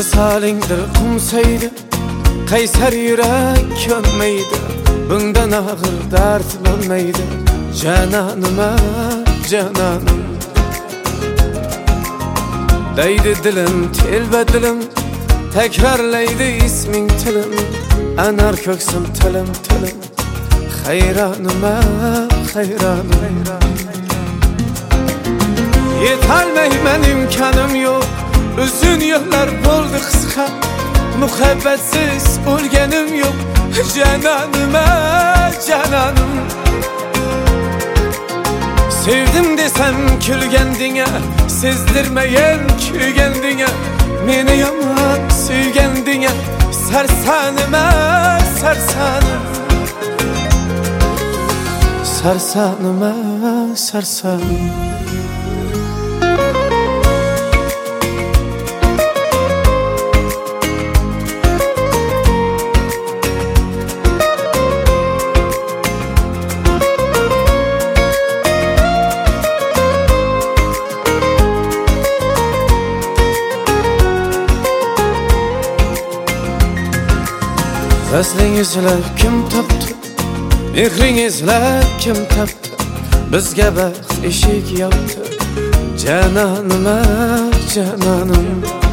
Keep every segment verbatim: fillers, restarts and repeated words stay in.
Misalingdir qumsaydi, qaysar yurak könmeydi. Bundan ağır dert bo'lmaydi. Cananıma, cananım. Deydi dilim, telba dilim, tekrarlaydi isming tilim. Anar ko'ksim tilim, tilim. Hayranıma, hayranım. Yetolmayman, imkonim yo'q. Uzun yıllar bo'ldi qisqa. Muhabbatsiz o'lganim yo'q. Cananıma, cananım. Sevdim desem külgendine, sezdirmeyen kügendine. Meni yaman suygendine, sarsanıma, sarsanım. Sarsanıma, sarsanım. Vaslingizlar kim topdi? Mehringizlar kim topdi? Bizga baxt eshik yopdi. Cananıma, cananım.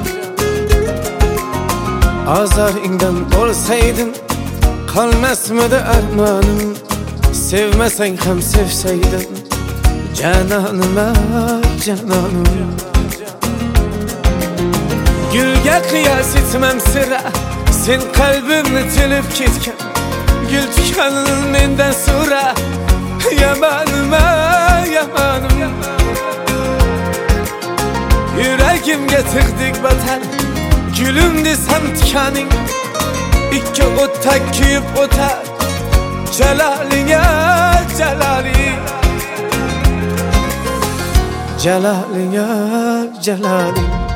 Azaringdan bo'lsaydim, qolmasmidi armonim. Sevmasang ham sevsaydim. Cananıma, cananım. Gülga qiyos etmam sira. Sen kalbimni tilib ketgan. Gül tikanin mendan so'ra. Yamanıma, yamanım. Yuragimga tig'dik batar. Gülüm desam tikaning. Ikki o'tdak kuyib o'tar. Jalalinga, jalaling. Jalalinga, jalaling.